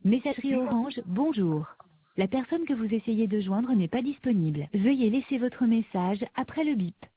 Messagerie Orange, bonjour. La personne que vous essayez de joindre n'est pas disponible. Veuillez laisser votre message après le bip.